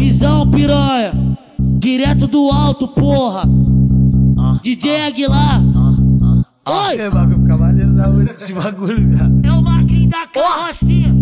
Visão piranha, direto do alto, porra. DJ Aguilar. Oi! É, bagulho fica maneiro da música, esse bagulho, cara. É o Marquinhos da carrocinha.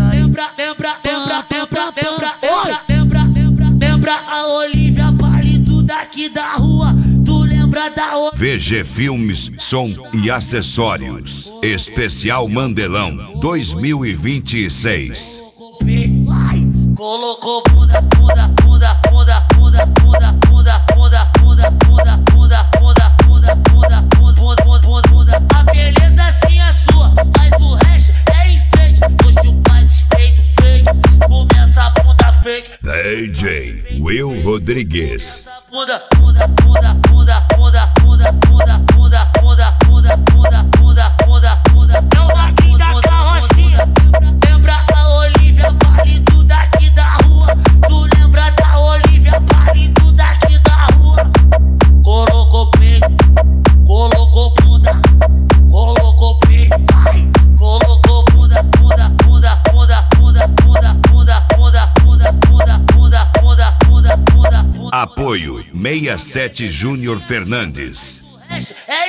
Lembra a Olivia Palito daqui da rua. Tu lembra da outra? VG Filmes, som e acessórios. Especial Mandelão 2026. Colocou bunda, bunda, bunda, bunda, bunda, bunda, bunda, bunda, bunda, bunda, bunda, bunda, bunda, bunda, bunda, bunda. A beleza assim é sua, mas o resto é enfeite. Hoje o mais feito fake, começa a bunda fake. DJ Will Rodrigues. Bunda, bunda, bunda, bunda, bunda, bunda, bunda, bunda, bunda, bunda, bunda, bunda, bunda, bunda. É o Marquinhos da carrocinha. Lembra a Olivia Palito daqui da rua. Tu lembra da Olivia Palito daqui da rua. Colocou peito, colocou bunda, colocou peito, ai, colocou bunda, bunda, bunda, bunda, bunda, bunda, bunda, bunda, bunda, bunda, bunda, bunda, bunda, bunda. Apoio 67 Júnior Fernandes. É